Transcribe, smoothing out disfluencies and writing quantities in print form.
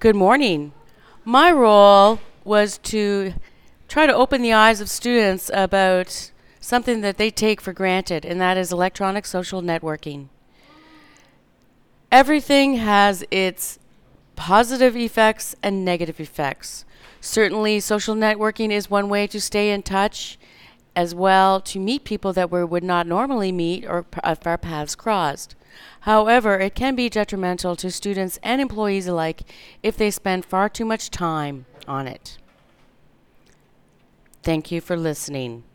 Good morning. My role was to try to open the eyes of students about something that they take for granted, and that is electronic social networking. Everything has its positive effects and negative effects. Certainly, social networking is one way to stay in touch, as well to meet people that we would not normally meet or if our paths crossed. However, it can be detrimental to students and employees alike if they spend far too much time on it. Thank you for listening.